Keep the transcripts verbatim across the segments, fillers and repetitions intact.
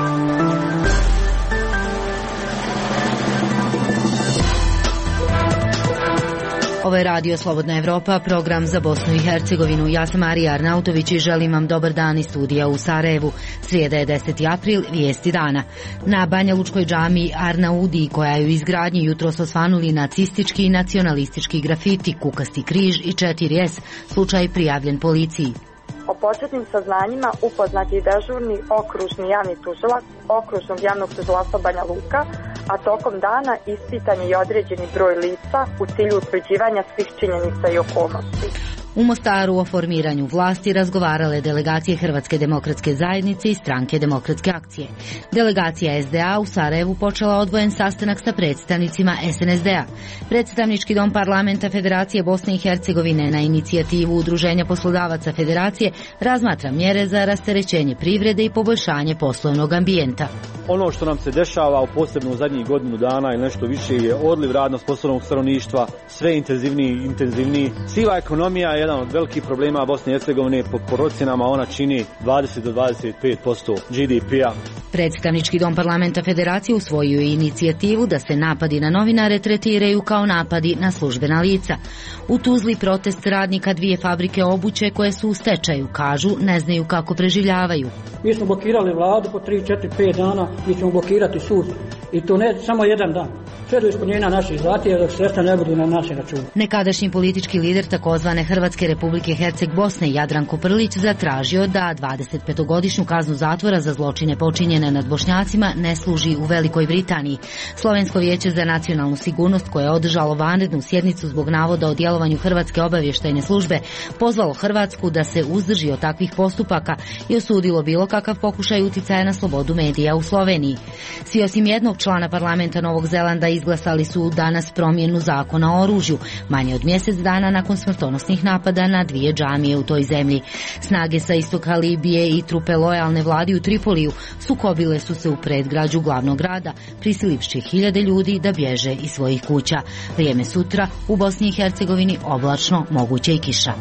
Ovo je Radio Slobodna Evropa, program za Bosnu i Hercegovinu. Ja sam Marija Arnautović i želim vam dobar dan iz studija u Sarajevu. Srijeda je deseti april, vijesti dana. Na Banja Lučkoj džamiji Arnaudi, koja je u izgradnji, jutros osvanuli nacistički i nacionalistički grafiti, kukasti križ i četiri S, slučaj prijavljen policiji. O početnim saznanjima upoznat je dežurni okružni javni tužilac okružnog javnog tužilaštva Banja Luka, a tokom dana ispitan je i određeni broj lica u cilju utvrđivanja svih činjenica i okolnosti. U Mostaru o formiranju vlasti razgovarale delegacije Hrvatske demokratske zajednice i Stranke demokratske akcije. Delegacija S D A u Sarajevu počela odvojen sastanak sa predstavnicima S N S D-a. Predstavnički dom parlamenta Federacije Bosne i Hercegovine na inicijativu Udruženja poslodavaca Federacije razmatra mjere za rasterećenje privrede i poboljšanje poslovnog ambijenta. Ono što nam se dešava, posebno u zadnjih godinu dana ili nešto više, je odliv radno sposobnog stanovništva, sve intenzivniji i intenzivniji. Siva ekonomija je jedan od velikih problema Bosne i Hercegovine, po procjenama ona čini dvadeset do dvadeset pet posto G D P-a. Predstavnički dom parlamenta Federacije usvojio je inicijativu da se napadi na novinare tretiraju kao napadi na službena lica. U Tuzli protest radnika dvije fabrike obuće koje su u stečaju, kažu ne znaju kako preživljavaju. Mi smo blokirali vladu po tri, četiri, pet dana, mi ćemo blokirati sud. I to ne samo jedan dan. Sve do ispunjenja naših zahtjeva dok sredstva ne budu na našem računu. Nekadašnji politički lider takozvane Hrvatske Republike Herceg Bosne Jadranko Prlić zatražio da dvadesetpetogodišnju kaznu zatvora za zločine počinjene nad Bošnjacima ne služi u Velikoj Britaniji. Slovensko vijeće za nacionalnu sigurnost, koje je održalo vanrednu sjednicu zbog navoda o djelovanju Hrvatske obavještajne službe, pozvalo Hrvatsku da se uzdrži od takvih postupaka i osudilo bilo kakav pokušaj uticaja na slobodu medija u Sloveniji. Svi osim jednog člana parlamenta Novog Zelanda izglasali su danas promjenu zakona o oružju, manje od mjesec dana nakon smrtonosnih napada na dvije džamije u toj zemlji. Snage sa istoka Libije i trupe lojalne vladi u Tripoliju sukobile su se u predgrađu glavnog grada, prisilivši hiljade ljudi da bježe iz svojih kuća. Vrijeme sutra u Bosni i Hercegovini oblačno, moguće i kiša.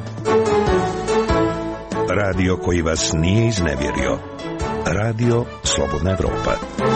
Radio koji vas nije iznevjerio. Radio Slobodna Evropa.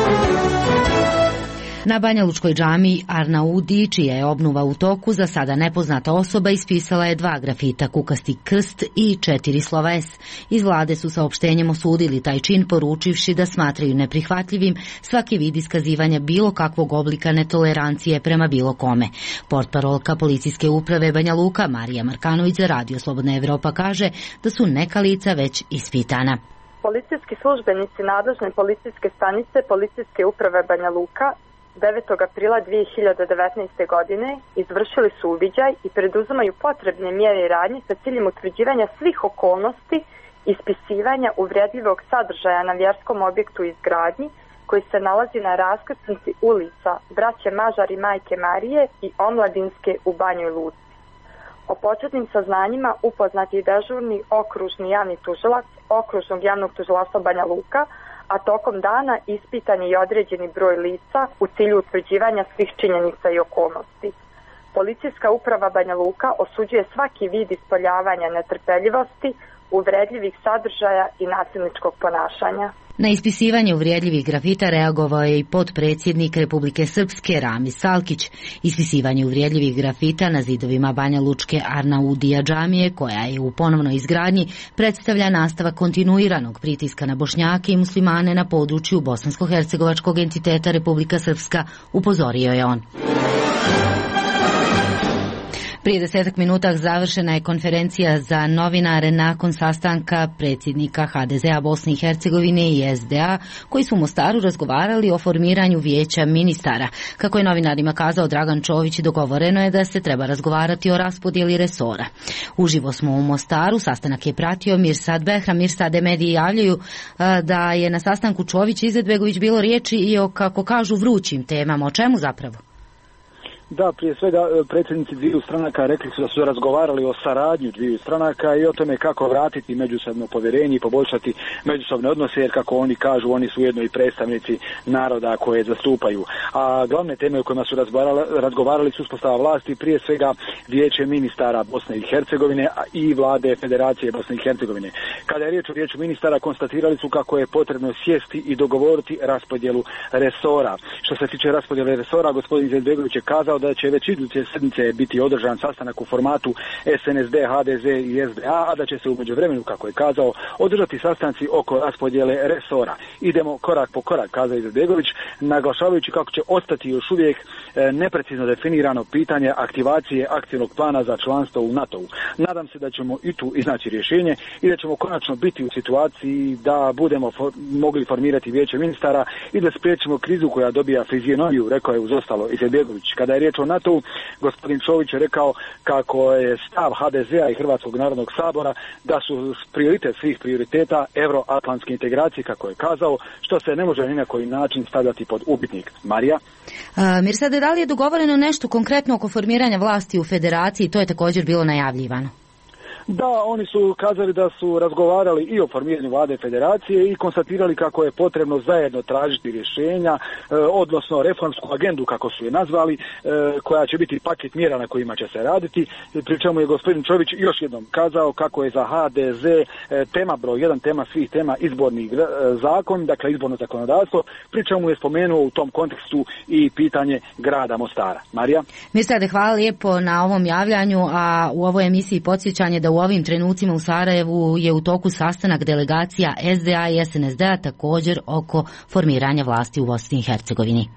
Na Banja Lučkoj džamiji Arnaudi, čija je obnova u toku, za sada nepoznata osoba ispisala je dva grafita, kukasti krst i četiri slova S. Iz vlade su saopštenjem osudili taj čin, poručivši da smatraju neprihvatljivim svaki vid iskazivanja bilo kakvog oblika netolerancije prema bilo kome. Portparolka policijske uprave Banja Luka Marija Markanović za Radio Slobodna Evropa kaže da su neka lica već ispitana. Policijski službenici nadležne policijske stanice policijske uprave Banja Luka devetog aprila dvije hiljade devetnaeste. godine izvršili su uviđaj i preduzimaju potrebne mjere i radnje sa ciljem utvrđivanja svih okolnosti ispisivanja uvredljivog sadržaja na vjerskom objektu u izgradnji koji se nalazi na raskrsnici ulica Braće Mažar i Majke Marije i Omladinske u Banjoj Luci. O početnim saznanjima upoznat je dežurni okružni javni tužilac okružnog javnog tužilaštva Banja Luka, a tokom dana ispitan je i određeni broj lica u cilju utvrđivanja svih činjenica i okolnosti. Policijska uprava Banja Luka osuđuje svaki vid ispoljavanja netrpeljivosti, uvredljivih sadržaja i nasilničkog ponašanja. Na ispisivanje uvrijedljivih grafita reagovao je i potpredsjednik Republike Srpske Ramiz Salkić. Ispisivanje uvrijedljivih grafita na zidovima Banja Lučke Arnaudija džamije, koja je u ponovnoj izgradnji, predstavlja nastavak kontinuiranog pritiska na Bošnjake i muslimane na području bosansko-hercegovačkog entiteta Republika Srpska, upozorio je on. Prije desetak minuta završena je konferencija za novinare nakon sastanka predsjednika H D Z-a Bosne i Hercegovine i S D A, koji su u Mostaru razgovarali o formiranju vijeća ministara. Kako je novinarima kazao Dragan Čović, dogovoreno je da se treba razgovarati o raspodjeli resora. Uživo smo u Mostaru, sastanak je pratio Mirsad Behram. Mirsade, mediji javljaju da je na sastanku Čović i Izetbegović bilo riječi i o, kako kažu, vrućim temama. O čemu zapravo? Da, prije svega predsjednici dviju stranaka rekli su da su razgovarali o saradnji dviju stranaka i o tome kako vratiti međusobno povjerenje i poboljšati međusobne odnose, jer kako oni kažu, oni su ujedno i predstavnici naroda koje zastupaju. A glavne teme o kojima su razgovarali su uspostava vlasti, prije svega Vijeće ministara Bosne i Hercegovine i vlade Federacije Bosne i Hercegovine. Kada je riječ o Vijeću ministara, konstatirali su kako je potrebno sjesti i dogovoriti raspodjelu resora. Što se tiče raspodjele resora, gospodin Izetbegović je kazao da će već iduće sedmice biti održan sastanak u formatu S N S D, H D Z i S D A, a da će se u međuvremenu, kako je kazao, održati sastanci oko raspodjele resora. Idemo korak po korak, kazao Izetbegović, naglašavajući kako će ostati još uvijek neprecizno definirano pitanje aktivacije akcijnog plana za članstvo u NATO-u. Nadam se da ćemo i tu iznaći rješenje i da ćemo konačno biti u situaciji da budemo for, mogli formirati Vijeće ministara i da spriječimo krizu koja dobija fizionomiju, rekao je uz ostalo Izetbegović. Kada je riječ o NATO-u, gospodin Čović je rekao kako je stav H D Z-a i Hrvatskog narodnog sabora da su prioritet svih prioriteta euroatlantske integracije, kako je kazao, što se ne može ni na koji način stavljati pod upitnik. Marija? A, Mirsade, da li je dogovoreno nešto konkretno oko formiranja vlasti u federaciji? To je također bilo najavljivano. Da, oni su kazali da su razgovarali i o formiranju vlade federacije i konstatirali kako je potrebno zajedno tražiti rješenja, e, odnosno reformsku agendu, kako su je nazvali, e, koja će biti paket mjera na kojima će se raditi. Pri čemu je gospodin Čović još jednom kazao kako je za H D Z e, tema broj jedan, tema svih tema izborni e, zakon, dakle izborno zakonodavstvo, pri čemu je spomenuo u tom kontekstu i pitanje grada Mostara. Marija? Mirsade, hvala lijepo na ovom javljanju, a u ovoj emisiji podsjećanje da u ovim trenucima u Sarajevu je u toku sastanak delegacija S D A i S N S D-a također oko formiranja vlasti u Bosni i Hercegovini.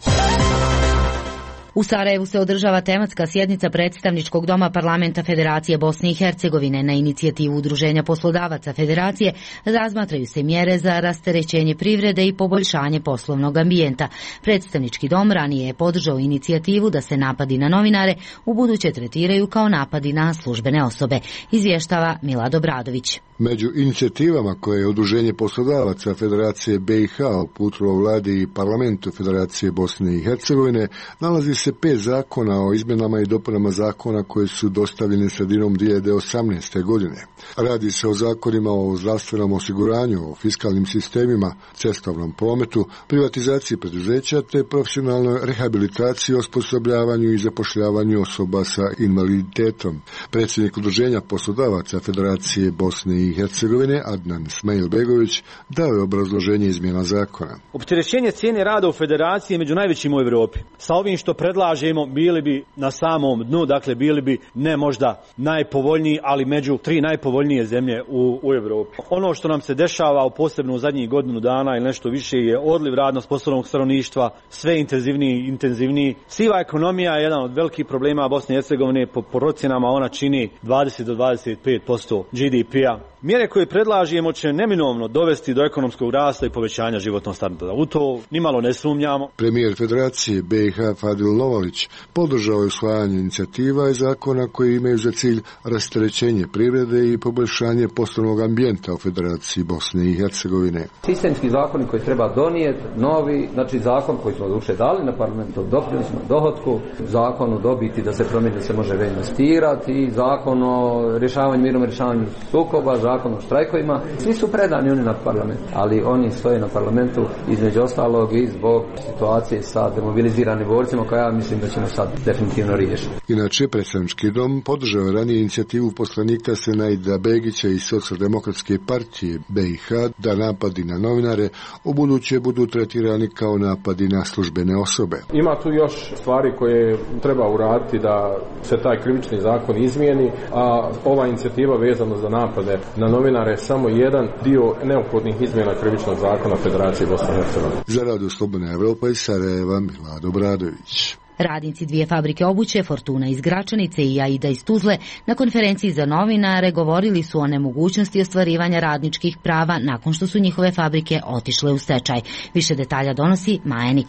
U Sarajevu se održava tematska sjednica predstavničkog doma parlamenta Federacije Bosne i Hercegovine. Na inicijativu Udruženja poslodavaca Federacije razmatraju se mjere za rasterećenje privrede i poboljšanje poslovnog ambijenta. Predstavnički dom ranije je podržao inicijativu da se napadi na novinare ubuduće tretiraju kao napadi na službene osobe, izvještava Milad Obradović. Među inicijativama koje je Udruženje poslodavaca Federacije B i H uputilo vladi i parlamentu Federacije Bosne i Hercegovine nalazi se pet zakona o izmjenama i dopunama zakona koji su dostavljeni sredinom dvije hiljade osamnaeste. godine. Radi se o zakonima o zdravstvenom osiguranju, o fiskalnim sistemima, cestovnom prometu, privatizaciji preduzeća te profesionalnoj rehabilitaciji, osposobljavanju i zapošljavanju osoba sa invaliditetom. Predsjednik Udruženja poslodavaca Federacije Bosne i Hercegovine Adnan Smajilbegović dao je obrazloženje izmjena zakona. Opterećenje cijene rada u Federaciji je među najvećim u Europi. Sa ovim što predlažemo bili bi na samom dnu, dakle bili bi ne možda najpovoljniji, ali među tri najpovoljnije zemlje u, u Europi. Ono što nam se dešava u posebno u zadnjih godinu dana ili nešto više je odliv radno sposobnog stanovništva, sve intenzivniji i intenzivniji. Siva ekonomija je jedan od velikih problema Bosne i Hercegovine, po procjenama ona čini dvadeset do dvadeset pet posto G D P-a. Mjere koje predlažemo će neminovno dovesti do ekonomskog rasta i povećanja životnog standarda. U to nimalo ne sumnjamo. Premijer Federacije B i H Fadil Novalić podržao je usvajanje inicijativa i zakona koji imaju za cilj rasterećenje privrede i poboljšanje poslovnog ambijenta u Federaciji Bosne i Hercegovine. Sistemski zakoni koji treba donijeti, novi, znači zakon koji smo duše dali na parlamentu, doprinosima, dohotku, zakon o dobiti da se promijeni da se može reinvestirati i zakon o rješavanju, mirnom rješavanju sukoba, zakon o štrajkovima, svi su predani oni na parlament, ali oni stoje na parlamentu između ostalog i zbog situacije sa demobiliziranim borcima koja ja mislim da ćemo sad definitivno riješiti. Inače, predstavnički dom podržao je ranije inicijativu poslanika Senaida Begića i Socijaldemokratske partije B i H da napadi na novinare ubuduće budu tretirani kao napadi na službene osobe. Ima tu još stvari koje treba uraditi da se taj krivični zakon izmijeni, a ova inicijativa vezana za napade na novinare je samo jedan dio neophodnih izmjena krivičnog zakona Federacije Bosne i Hercegovine. Za Radio Slobodna Evropa iz Sarajeva, Milad Obradović. Radnici dvije fabrike obuće, Fortuna iz Gračanice i Aida iz Tuzle, na konferenciji za novinare govorili su o nemogućnosti ostvarivanja radničkih prava nakon što su njihove fabrike otišle u stečaj. Više detalja donosi Maja Nikolić.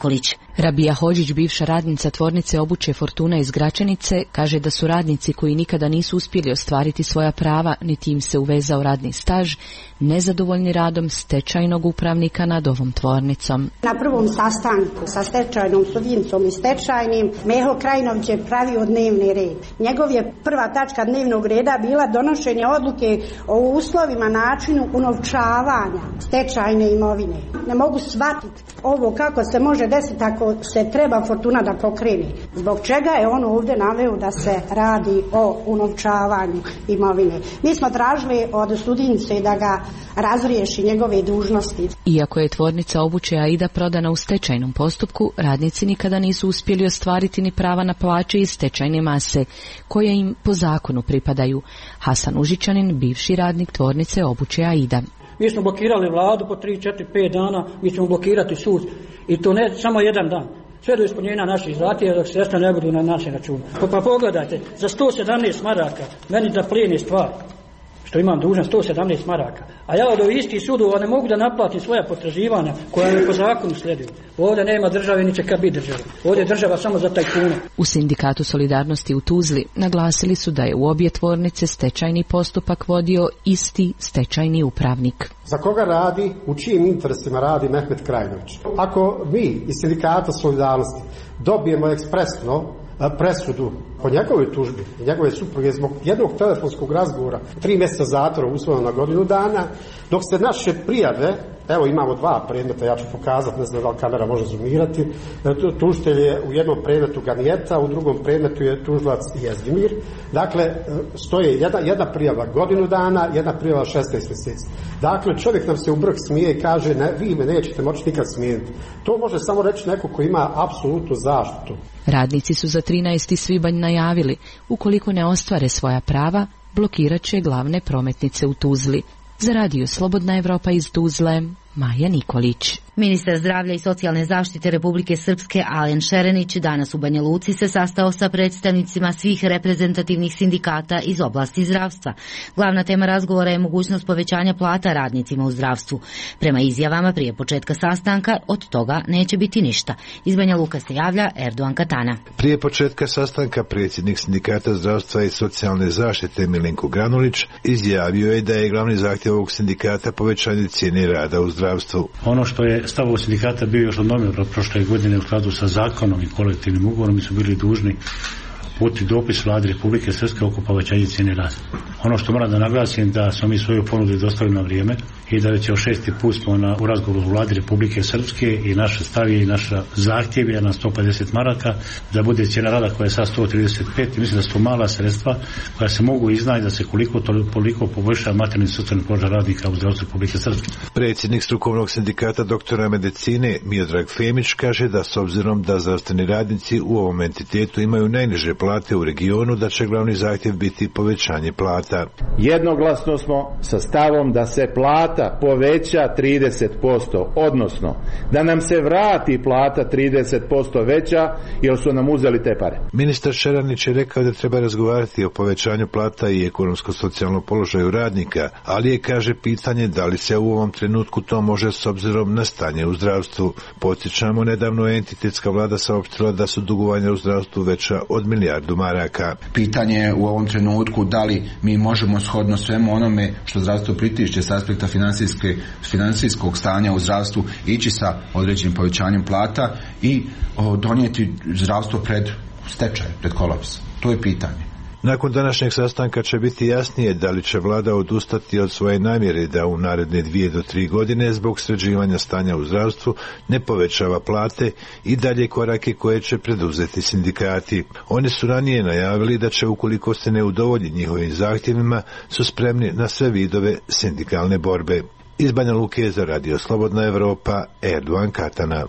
Rabija Hodžić, bivša radnica tvornice obuće Fortuna iz Gračanice, kaže da su radnici koji nikada nisu uspjeli ostvariti svoja prava, niti im se uvezao radni staž, nezadovoljni radom stečajnog upravnika nad ovom tvornicom. Na prvom sastanku sa stečajnom sudincom i stečajnim Meho Krajinović je pravio dnevni red. Njegov je prva tačka dnevnog reda bila donošenje odluke o uslovima, načinu unovčavanja stečajne imovine. Ne mogu shvatiti ovo kako se može desiti ako se treba Fortuna da pokrene. Zbog čega je on ovdje naveo da se radi o unovčavanju imovine. Mi smo tražili od sudince da ga razriješi njegove dužnosti. Iako je tvornica obuće Aida prodana u stečajnom postupku, radnici nikada nisu uspjeli ostvariti ni prava na plaće iz stečajne mase, koje im po zakonu pripadaju. Hasan Užičanin, bivši radnik tvornice obuće Aida. Mi smo blokirali vladu po tri, četiri, pet dana, mi ćemo blokirati sud. I to ne samo jedan dan. Sve do ispunjenja naših zahtjeva dok sredstva ne budu na našem računu. Pa, pa pogledajte, za sto sedamnaest maraka, meni da plijeni stvar, što imam dužan sto sedamnaest maraka. A ja od ovih istih sudova ne mogu da naplatim svoja potraživanja koja mi po zakonu slijeduju. Ovdje nema države ni će kad biti država. Ovdje je država samo za tajkune. U Sindikatu solidarnosti u Tuzli naglasili su da je u obje tvornice stečajni postupak vodio isti stečajni upravnik. Za koga radi, u čijim interesima radi Mehmet Krajinović? Ako mi iz Sindikata solidarnosti dobijemo ekspresno presudu po njegovoj tužbi i njegove supruge zbog jednog telefonskog razgovora, tri mjeseca zatvora usvojeno na godinu dana, dok se naše prijave, evo imamo dva predmeta, ja ću pokazati, ne znam da li kamera može zoomirati, tužitelj je u jednom predmetu Ganijeta, u drugom predmetu je tužilac Jezdimir. Dakle, stoje jedna, jedna prijava godinu dana, jedna prijava šesnaest mjeseci. Dakle, čovjek nam se u brk smije i kaže, ne, vi me nećete moći nikad smijeniti. To može samo reći neko ko ima apsolutnu zaštitu. Radnici su za trinaesti svibanj najavili, ukoliko ne ostvare svoja prava, blokirat će glavne prometnice u Tuzli. Za radio Slobodna Evropa iz Tuzle, Maja Nikolić. Ministar zdravlja i socijalne zaštite Republike Srpske Alen Šerenić danas u Banja Luci se sastao sa predstavnicima svih reprezentativnih sindikata iz oblasti zdravstva. Glavna tema razgovora je mogućnost povećanja plata radnicima u zdravstvu. Prema izjavama prije početka sastanka od toga neće biti ništa. Iz Banja Luka se javlja Erdogan Katana. Prije početka sastanka predsjednik Sindikata zdravstva i socijalne zaštite Milenko Granulić izjavio je da je glavni zahtjev ovog sindikata povećanje cijene rada u zdravstvu. Ono što je stav ovog sindikata bio još od novembra prošle godine u skladu sa zakonom i kolektivnim ugovorom, mi su bili dužni uputiti dopis vladi Republike Srpske oko povećanja cijene rada. Ono što moram da naglasim da smo mi svoju ponudu dostavili na vrijeme i da već je o šesti put smo na, u razgovoru u vladi Republike Srpske i naša stav je i naša zahtjev je na sto pedeset maraka da bude cijena rada koja je sad sto trideset pet i mislim da su to mala sredstva koja se mogu iznaći da se koliko toliko poboljša materijalni socijalni položaj radnika u zdravstvu Republike Srpske. Predsjednik strukovnog sindikata doktora medicine Miodrag Femić kaže da s obzirom da zdravstveni radnici u ovom entitetu imaju najniže plate u regionu, da će glavni zahtjev biti povećanje plata. Jednoglasno smo sa stavom da se plata poveća trideset posto, odnosno da nam se vrati plata trideset posto veća jer su nam uzeli te pare. Ministar Šeranić je rekao da treba razgovarati o povećanju plata i ekonomsko-socijalnom položaju radnika, ali je, kaže, pitanje da li se u ovom trenutku to može s obzirom na stanje u zdravstvu. Podsjećamo, nedavno je entitetska vlada saopštila da su dugovanja u zdravstvu veća od milijardu maraka. Pitanje je u ovom trenutku da li mi možemo shodno svemu onome što zdravstvo pritišće s aspekta financijske, financijskog stanja u zdravstvu ići sa određenim povećanjem plata i o, donijeti zdravstvo pred stečaj, pred kolaps. To je pitanje. Nakon današnjeg sastanka će biti jasnije da li će vlada odustati od svoje namjere da u naredne dvije do tri godine zbog sređivanja stanja u zdravstvu ne povećava plate i dalje korake koje će preduzeti sindikati. Oni su ranije najavili da će, ukoliko se ne udovolji njihovim zahtjevima, su spremni na sve vidove sindikalne borbe. Iz Banja Luke za radio Slobodna Evropa, Erdogan Katana.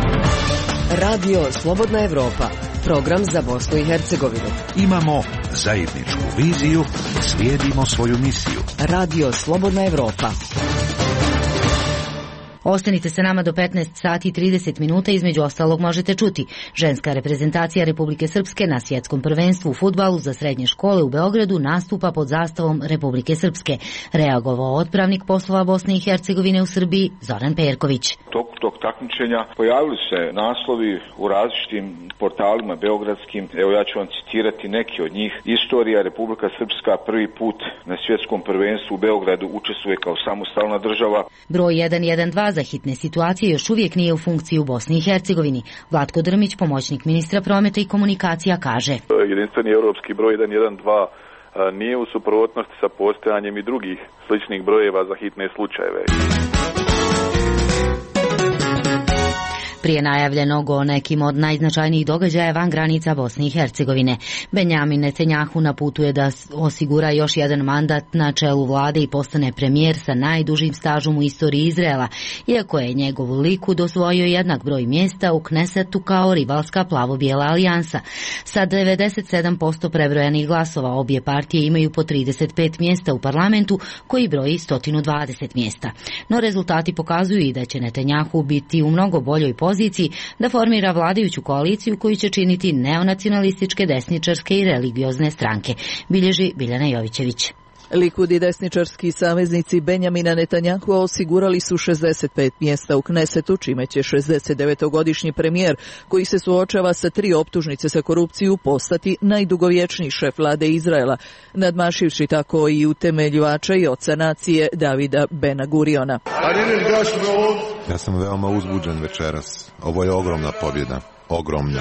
Radio Slobodna Evropa, program za Bosnu i Hercegovinu. Imamo zajedničku viziju, slijedimo svoju misiju. Radio Slobodna Evropa. Ostanite sa nama do petnaest sati i trideset minuta, između ostalog možete čuti: ženska reprezentacija Republike Srpske na svjetskom prvenstvu u fudbalu za srednje škole u Beogradu nastupa pod zastavom Republike Srpske. Reagovao odpravnik poslova Bosne i Hercegovine u Srbiji Zoran Perković. Toku tog takmičenja pojavili se naslovi u različitim portalima beogradskim. Evo ja ću vam citirati neki od njih. Istorija, Republika Srpska prvi put na svjetskom prvenstvu u Beogradu učestvuje kao samostalna država. Broj jedan jedan dva za hitne situacije još uvijek nije u funkciji u Bosni i Hercegovini. Vlatko Drmić, pomoćnik ministra prometa i komunikacija, kaže: Jedinstveni europski broj jedan jedan dva nije u suprotnosti sa postojanjem i drugih sličnih brojeva za hitne slučajeve. Prije najavljenog o nekim od najznačajnijih događaja van granica Bosne i Hercegovine. Benjamin Netanjahu na putu je da osigura još jedan mandat na čelu vlade i postane premijer sa najdužim stažom u istoriji Izraela, iako je njegovu liku dosvojio jednak broj mjesta u Knesetu kao rivalska plavo-bijela alijansa. Sa devedeset sedam posto prebrojanih glasova obje partije imaju po trideset pet mjesta u parlamentu koji broji sto dvadeset mjesta. No rezultati pokazuju i da će Netanjahu biti u mnogo boljoj poziciji da formira vladajuću koaliciju koju će činiti neonacionalističke, desničarske i religiozne stranke, bilježi Biljana Jovićević. Likud i desničarski saveznici Benjamina Netanjahua osigurali su šezdeset pet mjesta u Knesetu, čime će šezdesetdevetogodišnji premijer, koji se suočava sa tri optužnice za korupciju, postati najdugovječniji šef vlade Izraela, nadmašivši tako i utemeljivača i oca nacije Davida Ben Guriona. Ja sam veoma uzbuđen večeras. Ovo je ogromna pobjeda. Ogromna.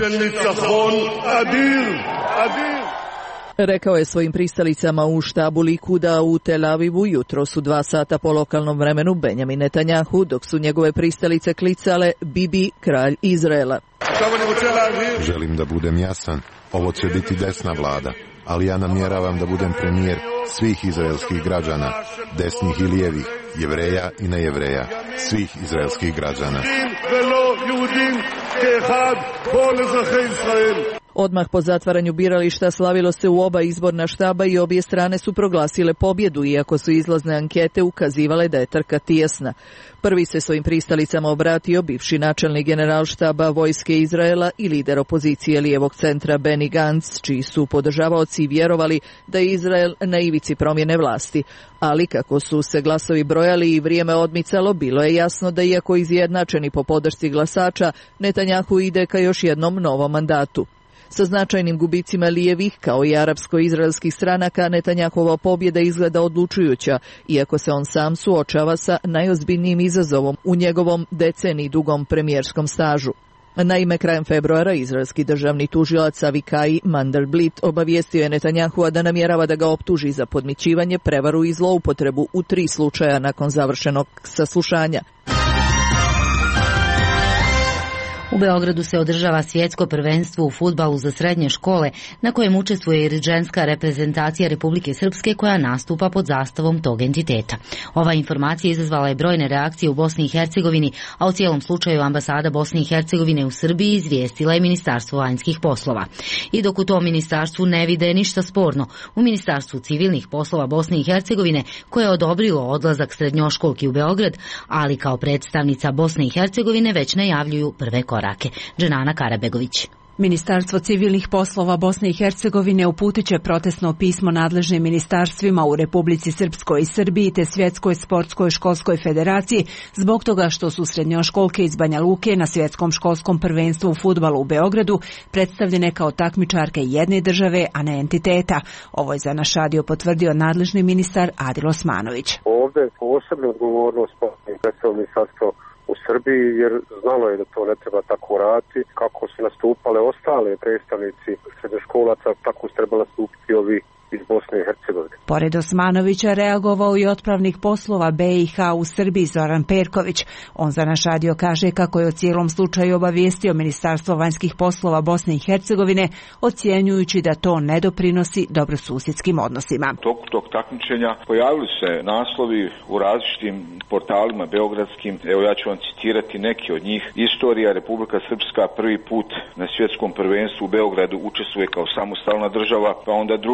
Rekao je svojim pristalicama u štabu Likuda u Tel Avivu jutros u dva sata po lokalnom vremenu Benjamin Netanjahu, dok su njegove pristalice klicale Bibi, kralj Izraela. Želim da budem jasan. Ovo će biti desna vlada, ali ja namjeravam da budem premijer svih izraelskih građana, desnih i lijevih, Jevreja i nejevreja, svih izraelskih građana. Odmah po zatvaranju birališta slavilo se u oba izborna štaba i obje strane su proglasile pobjedu, iako su izlazne ankete ukazivale da je trka tijesna. Prvi se svojim pristalicama obratio bivši načelnik generalštaba vojske Izraela i lider opozicije lijevog centra Benny Gantz, čiji su podržavaoci vjerovali da je Izrael na ivici promjene vlasti. Ali kako su se glasovi brojali i vrijeme odmicalo, bilo je jasno da iako izjednačeni po podršci glasača, Netanjahu ide ka još jednom novom mandatu. Sa značajnim gubicima lijevih kao i arapsko-izraelskih stranaka, Netanjahova pobjeda izgleda odlučujuća, iako se on sam suočava sa najozbiljnijim izazovom u njegovom deceniji dugom premijerskom stažu. Naime, krajem februara izraelski državni tužilac Avikai Mandelblit obavijestio je Netanjahua da namjerava da ga optuži za podmićivanje, prevaru i zloupotrebu u tri slučaja nakon završenog saslušanja. U Beogradu se održava svjetsko prvenstvo u fudbalu za srednje škole, na kojem učestvuje i ženska reprezentacija Republike Srpske koja nastupa pod zastavom tog entiteta. Ova informacija izazvala je brojne reakcije u Bosni i Hercegovini, a o cijelom slučaju ambasada Bosne i Hercegovine u Srbiji izvijestila je Ministarstvo vanjskih poslova. I dok u tom ministarstvu ne vide ništa sporno, u Ministarstvu civilnih poslova Bosne i Hercegovine, koje je odobrilo odlazak srednjoškolki u Beograd, ali kao predstavnica Bosne i Hercegovine već najavljuju prve korake. Dženana Karabegović. Ministarstvo civilnih poslova Bosne i Hercegovine uputit će protestno pismo nadležnim ministarstvima u Republici Srpskoj i Srbiji te Svjetskoj sportskoj školskoj federaciji zbog toga što su srednjoškolke iz Banja Luke na svjetskom školskom prvenstvu u fudbalu u Beogradu predstavljene kao takmičarke jedne države, a ne entiteta. Ovo je za naš radio potvrdio nadležni ministar Adil Osmanović. Ovdje je posebna odgovornost ministarstvo u Srbiji, jer znalo je da to ne treba tako raditi. Kako su nastupale ostale predstavnici srednjoškolaca, tako su trebali nastupiti ovi iz Bosne i Hercegovine. Pored Osmanovića reagovao i otpravnik poslova B i H u Srbiji Zoran Perković. On za naš radio kaže kako je o cijelom slučaju obavijestio Ministarstvo vanjskih poslova Bosne i Hercegovine, ocjenjujući da to ne doprinosi dobrosusjedskim odnosima. Toku tog takmičenja pojavili se naslovi u različitim portalima beogradskim. Evo ja ću vam citirati neki od njih. Istorija, Republika Srpska prvi put na svjetskom prvenstvu u Beogradu učestvuje kao samostalna država, pa onda drugi naslov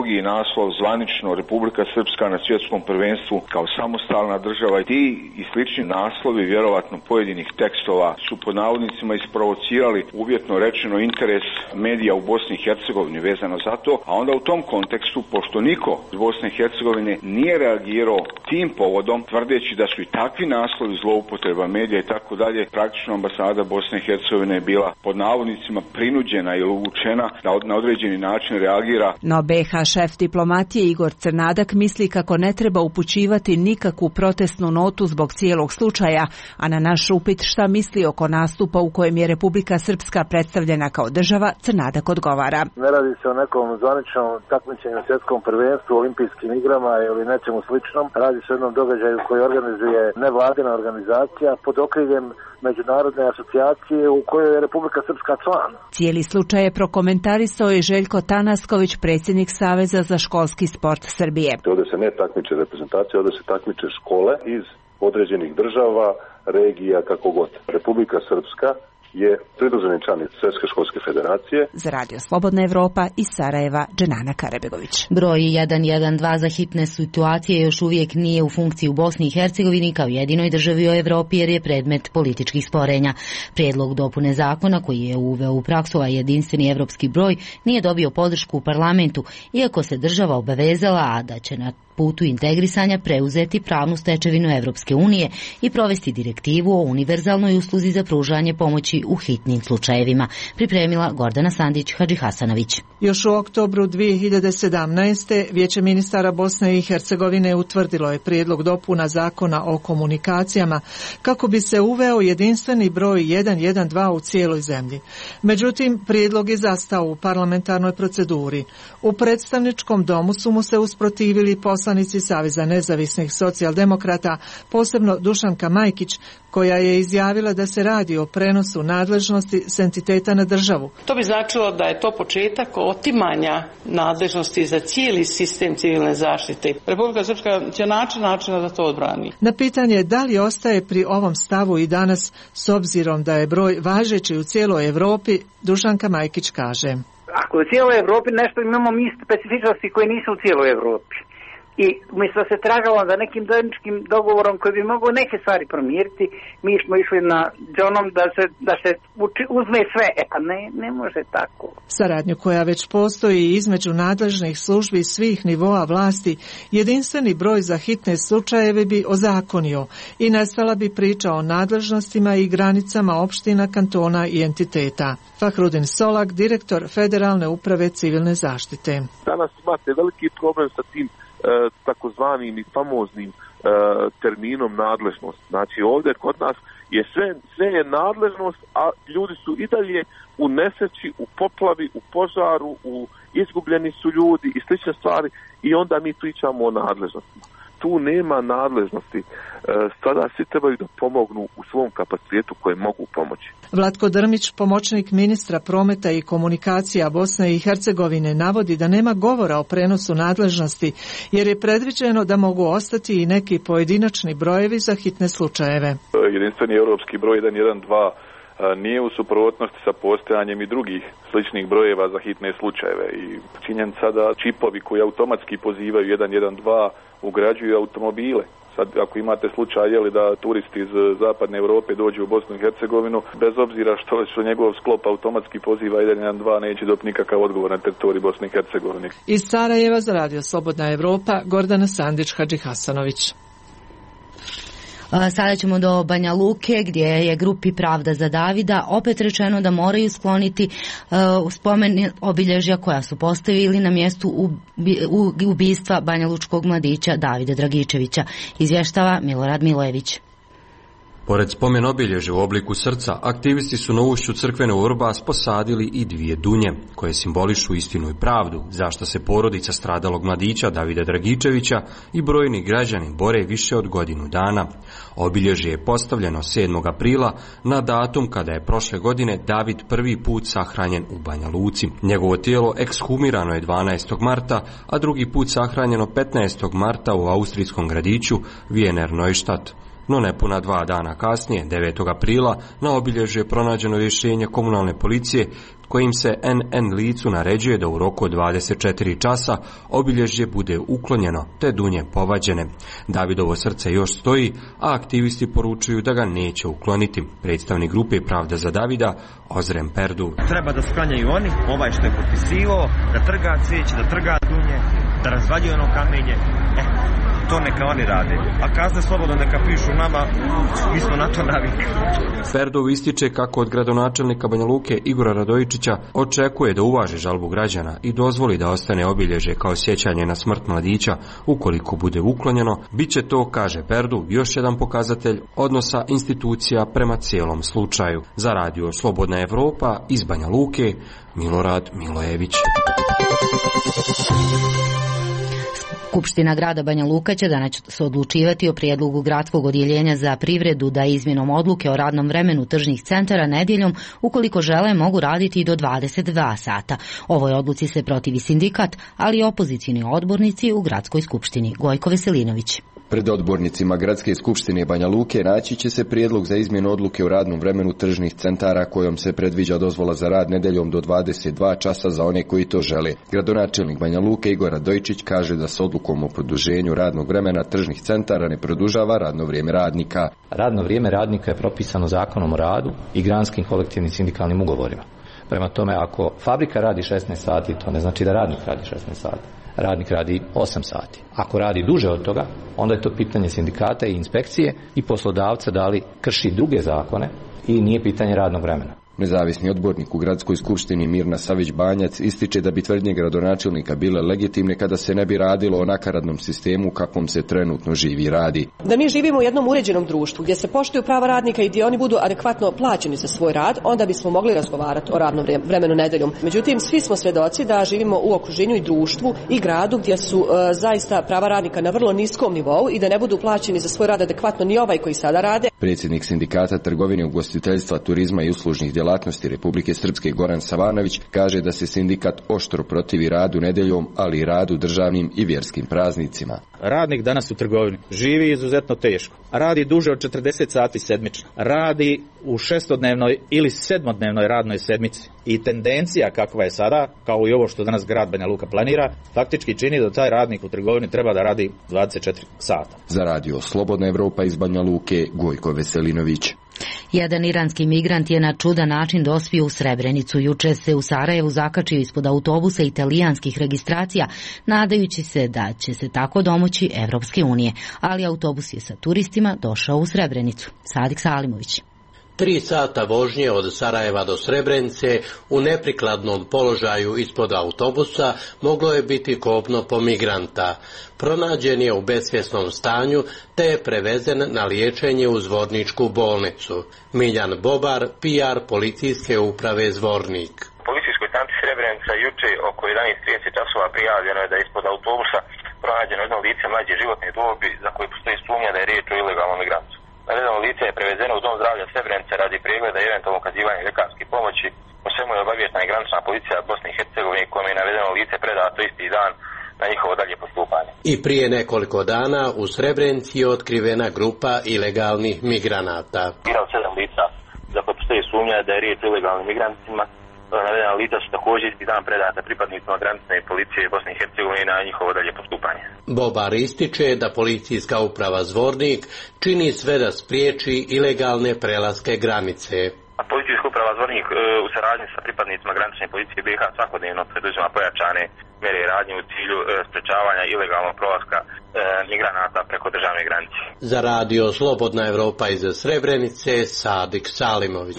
naslov zvanično Republika Srpska na svjetskom prvenstvu kao samostalna država. Ti i slični naslovi vjerovatno pojedinih tekstova su pod navodnicima isprovocirali uvjetno rečeno interes medija u Bosni i Hercegovini vezano za to, a onda u tom kontekstu, pošto niko iz Bosne i Hercegovine nije reagirao tim povodom, tvrdeći da su i takvi naslovi zloupotreba medija i tako dalje, praktično ambasada Bosne i Hercegovine je bila pod navodnicima prinuđena ili učena da na određeni način reagira. No be ha šef diplomatije Igor Crnadak misli kako ne treba upućivati nikakvu protestnu notu zbog cijelog slučaja, a na naš upit šta misli oko nastupa u kojem je Republika Srpska predstavljena kao država, Crnadak odgovara. Ne radi se o nekom zvaničnom takmičenju u svjetskom prvenstvu, olimpijskim igrama ili nečemu sličnom. Radi se o jednom događaju koji organizuje nevladina organizacija pod okriljem međunarodne asocijacije u kojoj je Republika Srpska član. Cijeli slučaj je prokomentarisao i Željko Tanasković, predsjednik Saveza za školski sport Srbije. Ovdje se ne takmiče reprezentacija, ovdje se takmiče škole iz određenih država, regija, kako god. Republika Srpska je pridruženi članica Svjetske školske federacije. Za Radio Slobodna Evropa iz Sarajeva, Dženana Karabegović. Broj jedan jedan dva za hitne situacije još uvijek nije u funkciji u Bosni i Hercegovini kao jedinoj državi u Evropi jer je predmet političkih sporenja. Prijedlog dopune zakona koji je uveo u praksu a jedinstveni evropski broj nije dobio podršku u parlamentu, iako se država obavezala a da će na putu integrisanja preuzeti pravnu stečevinu Evropske unije i provesti direktivu o univerzalnoj usluzi za pružanje pomoći u hitnim slučajevima, pripremila Gordana Sandić Hadžihasanović. Još u oktobru dvije hiljade sedamnaeste. Vijeće ministara Bosne i Hercegovine utvrdilo je prijedlog dopuna zakona o komunikacijama kako bi se uveo jedinstveni broj jedan jedan dva u cijeloj zemlji. Međutim, prijedlog je zastao u parlamentarnoj proceduri. U predstavničkom domu su mu se usprotivili poslanici Saveza nezavisnih socijaldemokrata, posebno Dušanka Majkić, koja je izjavila da se radi o prenosu nadležnosti s entiteta na državu. To bi značilo da je to početak otimanja nadležnosti za cijeli sistem civilne zaštite. Republika Srpska će naći načina da to odbrani. Na pitanje da li ostaje pri ovom stavu i danas, s obzirom da je broj važeći u cijeloj Europi, Dušanka Majkić kaže: Ako u cijeloj Europi nešto imamo mi specifičnosti koje nisu u cijeloj Europi. I umjesto da se tragalo za nekim zajedničkim dogovorom koji bi mogao neke stvari promijeniti, mi smo išli na džonom da se, da se uči, uzme sve. E pa ne, ne može tako. Saradnju koja već postoji između nadležnih službi svih nivoa vlasti, jedinstveni broj za hitne slučajeve bi ozakonio i nastala bi priča o nadležnostima i granicama opština, kantona i entiteta. Fahrudin Solak, direktor Federalne uprave civilne zaštite. Danas imate veliki problem sa tim takozvanim i famoznim e, terminom nadležnost. Znači ovdje kod nas je sve, sve je nadležnost, a ljudi su i dalje u nesreći, u poplavi, u požaru, u izgubljeni su ljudi i slične stvari i onda mi pričamo o nadležnostima. Tu nema nadležnosti. E, sada svi trebaju da pomognu u svom kapacitetu koje mogu pomoći. Vlatko Drmić, pomoćnik ministra prometa i komunikacija Bosne i Hercegovine, navodi da nema govora o prenosu nadležnosti jer je predviđeno da mogu ostati i neki pojedinačni brojevi za hitne slučajeve. Jedinstveni europski broj jedan jedan dva nije u suprotnosti sa postojanjem i drugih sličnih brojeva za hitne slučajeve i činjenica da čipovi koji automatski pozivaju jedan jedan dva ugrađuju automobile. Sad ako imate slučaj je li da turisti iz zapadne Europe dođu u Bosnu i Hercegovinu, bez obzira što, što njegov sklop automatski poziva jedan jedan dva, neće dobiti nikakav odgovor na teritoriji Bosne i Hercegovine. Iz Sarajeva za Radio Slobodna Evropa, Gordana Sandić Hadžihasanović. Sada ćemo do Banja Luke gdje je grupi Pravda za Davida opet rečeno da moraju skloniti uh, spomen obilježja koja su postavili na mjestu ubi, u, ubistva banjalučkog mladića Davida Dragičevića, izvještava Milorad Milojević. Pored spomen obilježja u obliku srca, aktivisti su na ušću crkvene Urbas posadili i dvije dunje, koje simbolišu istinu i pravdu, zašto se porodica stradalog mladića Davida Dragičevića i brojni građani bore više od godinu dana. Obilježje je postavljeno sedmog aprila na datum kada je prošle godine David prvi put sahranjen u Banja Luci. Njegovo tijelo ekshumirano je dvanaestog marta, a drugi put sahranjeno petnaestog marta u austrijskom gradiću Wiener Neustadt. No nepuna dva dana kasnije, devetog aprila, na obilježju je pronađeno rješenje komunalne policije kojim se en en licu naređuje da u roku od dvadeset četiri časa obilježje bude uklonjeno te dunje povađene. Davidovo srce još stoji, a aktivisti poručuju da ga neće ukloniti. Predstavnik grupe Pravda za Davida, Ozren Perdu. Treba da sklanjaju oni, ovaj što je potpisivao, da trga cvijeće, da trga dunje, da razvaljuje ono kamenje. E, to neka oni rade. A kazne slobodno neka pišu nama, mi smo na to navikli. Perdov ističe kako od gradonačelnika Banja Luke Igora Radojičića očekuje da uvaži žalbu građana i dozvoli da ostane obilježje kao sjećanje na smrt mladića. Ukoliko bude uklonjeno, bit će to, kaže Perdu, još jedan pokazatelj odnosa institucija prema cijelom slučaju. Za radio Slobodna Evropa iz Banja Luke, Milorad Milojević. Skupština grada Banja Luka će danas se odlučivati o prijedlogu gradskog odjeljenja za privredu da izmjenom odluke o radnom vremenu tržnih centara nedjeljom, ukoliko žele, mogu raditi i do dvadeset dva sata. Ovoj odluci se protivi sindikat, ali i opozicioni odbornici u gradskoj skupštini. Gojko Veselinović. Pred odbornicima Gradske skupštine Banja Luke naći će se prijedlog za izmjenu odluke o radnom vremenu tržnih centara kojom se predviđa dozvola za rad nedjeljom do dvadeset dva časa za one koji to žele. Gradonačelnik Banja Luke Igor Radojičić kaže da s odlukom o produženju radnog vremena tržnih centara ne produžava radno vrijeme radnika. Radno vrijeme radnika je propisano Zakonom o radu i granskim kolektivnim sindikalnim ugovorima. Prema tome, ako fabrika radi šesnaest sati, to ne znači da radnik radi šesnaest sati. Radnik radi osam sati. Ako radi duže od toga, onda je to pitanje sindikata i inspekcije i poslodavca da li krši druge zakone i nije pitanje radnog vremena. Nezavisni odbornik u Gradskoj skupštini Mirna Savić-Banjac ističe da bi tvrdnje gradonačelnika bile legitimne kada se ne bi radilo o nakaradnom sistemu kakvom se trenutno živi i radi. Da mi živimo u jednom uređenom društvu gdje se poštuju prava radnika i gdje oni budu adekvatno plaćeni za svoj rad, onda bismo mogli razgovarati o radnom vremenu nedjeljom. Međutim, svi smo svjedoci da živimo u okruženju i društvu i gradu gdje su uh, zaista prava radnika na vrlo niskom nivou i da ne budu plaćeni za svoj rad adekvatno ni ovaj koji sada rade. Predsjednik sindikata trgovine, ugostiteljstva, turizma i uslužnih djelatnosti Republike Srpske Goran Savanović kaže da se sindikat oštro protivi radu nedjeljom, ali i radu državnim i vjerskim praznicima. Radnik danas u trgovini živi izuzetno teško. Radi duže od četrdeset sati sedmično. Radi u šestodnevnoj ili sedmodnevnoj radnoj sedmici. I tendencija kakva je sada, kao i ovo što danas grad Banja Luka planira, faktički čini da taj radnik u trgovini treba da radi dvadeset četiri sata. Za radio Slobodna Evropa iz Banja Luke, Gojko Veselinović. Jedan iranski migrant je na čudan način dospio u Srebrenicu. Juče se u Sarajevu zakačio ispod autobusa italijanskih registracija, nadajući se da će se tako domoći Evropske unije. Ali autobus je sa turistima došao u Srebrenicu. Sadik Salimović. Tri sata vožnje od Sarajeva do Srebrenice u neprikladnom položaju ispod autobusa moglo je biti kobno po migranta. Pronađen je u besvjesnom stanju te je prevezen na liječenje u Zvorničku bolnicu. Miljan Bobar, P R policijske uprave Zvornik. U policijskoj stanici Srebrenica juče oko jedanaest i trideset časova prijavljeno je da je ispod autobusa pronađeno jedno lice mlađe životne dobi za koje postoji sumnja da je riječ o ilegalnom migrantu. Navedeno lice je prevezeno u dom zdravlja Srebrenica radi pregleda i eventualno ukazivanja lekarske pomoći. O svemu je obaviještena i granična policija Bosne i Hercegovine kojom je navedeno lice predato isti dan na njihovo dalje postupanje. I prije nekoliko dana u Srebrenici je otkrivena grupa ilegalnih migranata. Od sedam lica za koje postoji sumnja da je riječ o ilegalnim migrantima. Navedena lica su također isti dan predata pripadnicima granične policije Bosne i Hercegovine na njihovo dalje postupanje. Bobar ističe da policijska uprava Zvornik čini sve da spriječi ilegalne prelaske granice. A policijska uprava Zvornik u saradnji sa pripadnicima granične policije B iH svakodnevno preduzima pojačane mjere i radnje u cilju sprečavanja ilegalnog prolaska migranata preko državne granice. Za radio Slobodna Evropa iz Srebrenice, Sadik Salimović.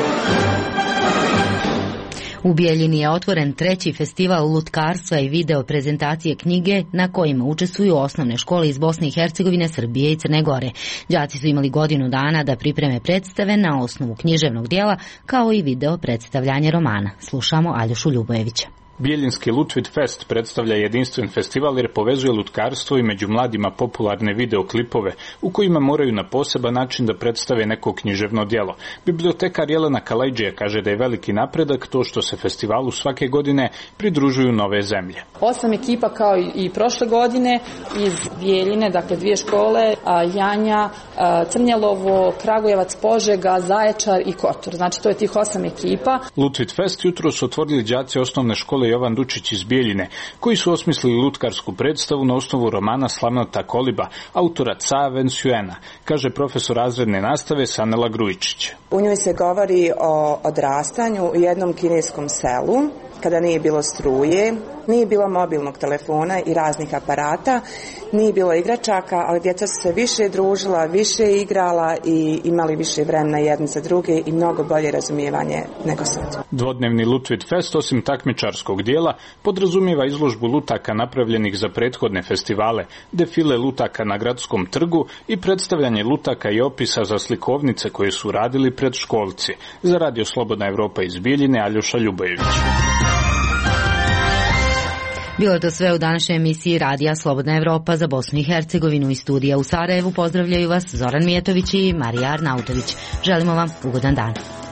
U Bijeljini je otvoren treći festival lutkarstva i video prezentacije knjige na kojima učestvuju osnovne škole iz Bosne i Hercegovine, Srbije i Crne Gore. Đaci su imali godinu dana da pripreme predstave na osnovu književnog dijela kao i video predstavljanje romana. Slušamo Aljošu Ljubojevića. Bijeljinski Lutvid Fest predstavlja jedinstven festival jer povezuje lutkarstvo i među mladima popularne videoklipove u kojima moraju na poseban način da predstave neko književno djelo. Bibliotekar Jelena Kalajđija kaže da je veliki napredak to što se festivalu svake godine pridružuju nove zemlje. Osam ekipa kao i prošle godine iz Bijeljine, dakle dvije škole, Janja, Crnjelovo, Kragujevac, Požega, Zaječar i Kotor. Znači to je tih osam ekipa. Lutvid Fest jutro su otvorili đaci osnovne škole Jovan Dučić iz Bijeljine, koji su osmislili lutkarsku predstavu na osnovu romana Slavnata Koliba, autora Ca Vensuena, kaže profesor razredne nastave Sanela Grujičić. U njoj se govori o odrastanju u jednom kineskom selu, kada nije bilo struje, nije bilo mobilnog telefona i raznih aparata, nije bilo igračaka, ali djeca su se više družila, više igrala i imali više vremena jedni za druge i mnogo bolje razumijevanje nego sad. Dvodnevni Lutvid Fest, osim takmičarskog dijela, podrazumijeva izložbu lutaka napravljenih za prethodne festivale, defile lutaka na gradskom trgu i predstavljanje lutaka i opisa za slikovnice koje su radili predškolci. Za Radio Slobodna Evropa iz Bijeljine, Aljoša Ljubojević. Bilo je to sve u današnjoj emisiji Radija Slobodna Evropa za Bosnu i Hercegovinu. Iz studija u Sarajevu pozdravljaju vas Zoran Mijetović i Marija Arnautović. Želimo vam ugodan dan.